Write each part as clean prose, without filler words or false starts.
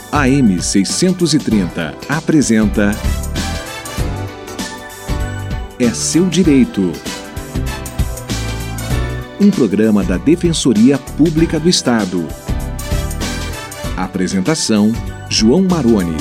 AM 630 apresenta É Seu Direito. Um programa da Defensoria Pública do Estado. Apresentação: João Maroni.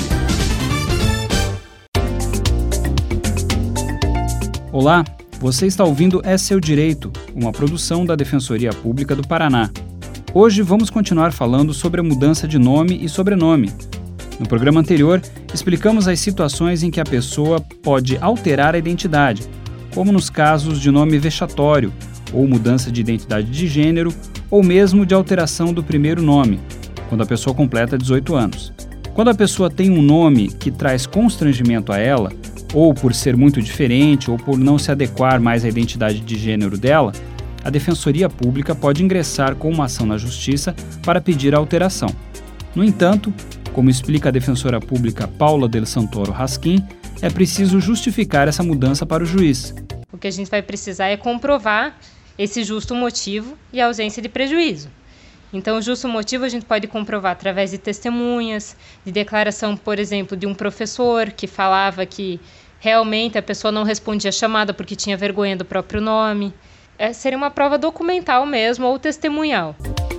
Olá, você está ouvindo É Seu Direito, uma produção da Defensoria Pública do Paraná. Hoje vamos continuar falando sobre a mudança de nome e sobrenome. No programa anterior, explicamos as situações em que a pessoa pode alterar a identidade, como nos casos de nome vexatório, ou mudança de identidade de gênero, ou mesmo de alteração do primeiro nome, quando a pessoa completa 18 anos. Quando a pessoa tem um nome que traz constrangimento a ela, ou por ser muito diferente, ou por não se adequar mais à identidade de gênero dela, a Defensoria Pública pode ingressar com uma ação na Justiça para pedir a alteração. No entanto, como explica a defensora pública Paula Del Santoro Raskin, é preciso justificar essa mudança para o juiz. O que a gente vai precisar é comprovar esse justo motivo e a ausência de prejuízo. Então, o justo motivo a gente pode comprovar através de testemunhas, de declaração, por exemplo, de um professor que falava que realmente a pessoa não respondia a chamada porque tinha vergonha do próprio nome. Seria uma prova documental mesmo ou testemunhal.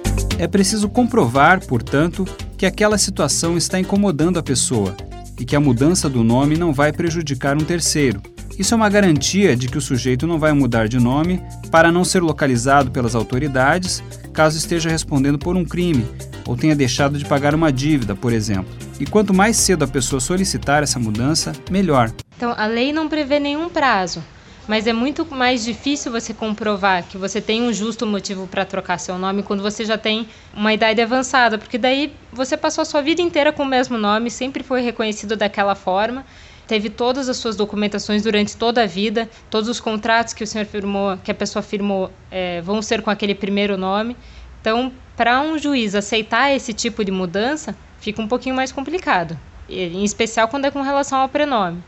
É preciso comprovar, portanto, que aquela situação está incomodando a pessoa e que a mudança do nome não vai prejudicar um terceiro. Isso é uma garantia de que o sujeito não vai mudar de nome para não ser localizado pelas autoridades caso esteja respondendo por um crime ou tenha deixado de pagar uma dívida, por exemplo. E quanto mais cedo a pessoa solicitar essa mudança, melhor. Então, a lei não prevê nenhum prazo, mas é muito mais difícil você comprovar que você tem um justo motivo para trocar seu nome quando você já tem uma idade avançada, porque daí você passou a sua vida inteira com o mesmo nome, sempre foi reconhecido daquela forma, teve todas as suas documentações durante toda a vida, todos os contratos que o senhor firmou, que a pessoa firmou, vão ser com aquele primeiro nome. Então, para um juiz aceitar esse tipo de mudança, fica um pouquinho mais complicado, em especial quando é com relação ao prenome.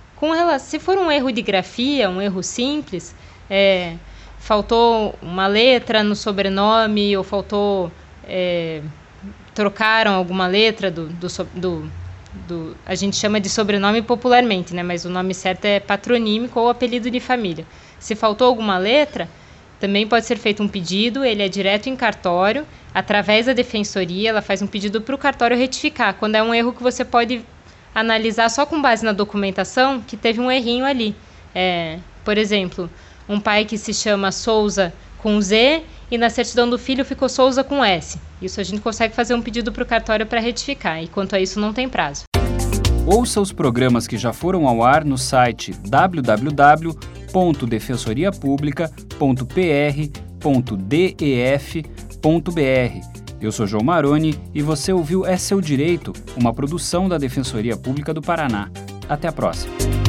Se for um erro de grafia, um erro simples, faltou uma letra no sobrenome ou trocaram alguma letra a gente chama de sobrenome popularmente, né? Mas o nome certo é patronímico ou apelido de família. Se faltou alguma letra, também pode ser feito um pedido, ele é direto em cartório, através da defensoria, ela faz um pedido para o cartório retificar, quando é um erro que você pode analisar só com base na documentação que teve um errinho ali. Por exemplo, um pai que se chama Souza com Z e na certidão do filho ficou Souza com S. Isso a gente consegue fazer um pedido para o cartório para retificar, e quanto a isso não tem prazo. Ouça os programas que já foram ao ar no site www.defensoriapublica.pr.def.br. Eu sou João Maroni e você ouviu É Seu Direito, uma produção da Defensoria Pública do Paraná. Até a próxima.